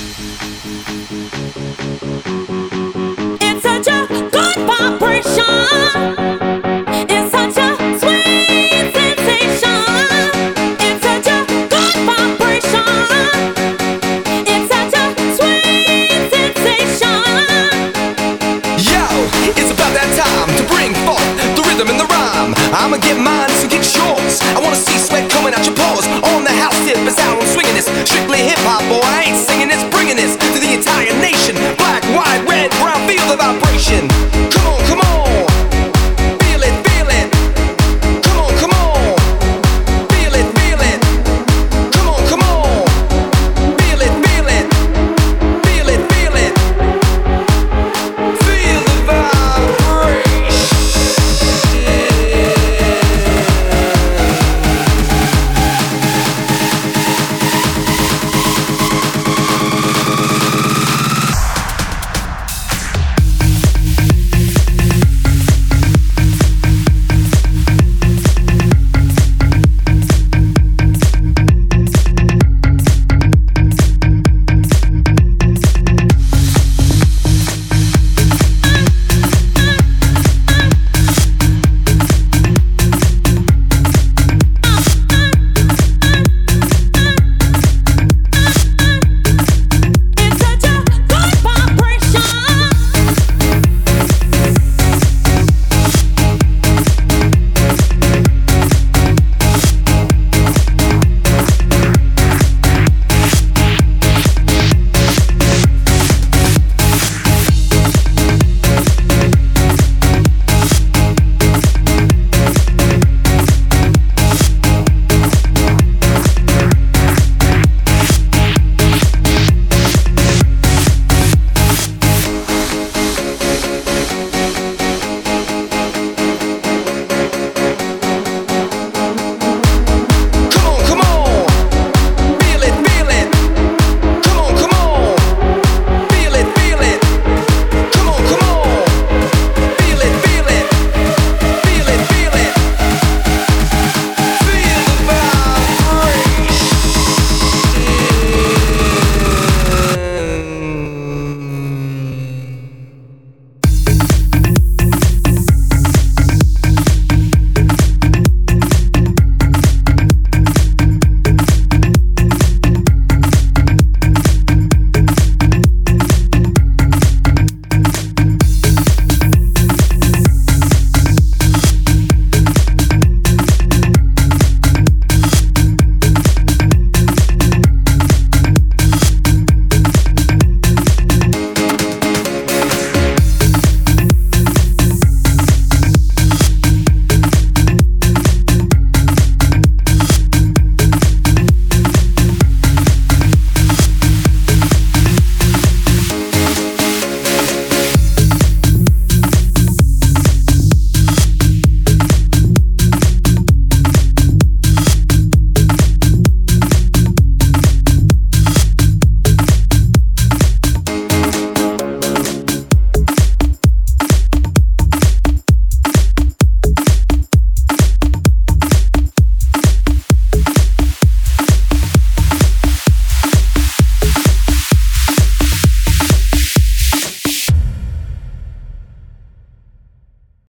It's such a good vibration. It's such a sweet sensation. It's such a good vibration. It's such a sweet sensation. Yo, it's about that time to bring forth the rhythm and the rhyme. I'ma get mine, so get yours. I wanna see sweat coming out your pores. On the house tip is how I'm swinging this. Strictly hip hop, boy, I ain't singing this, bringing this to the entire nation.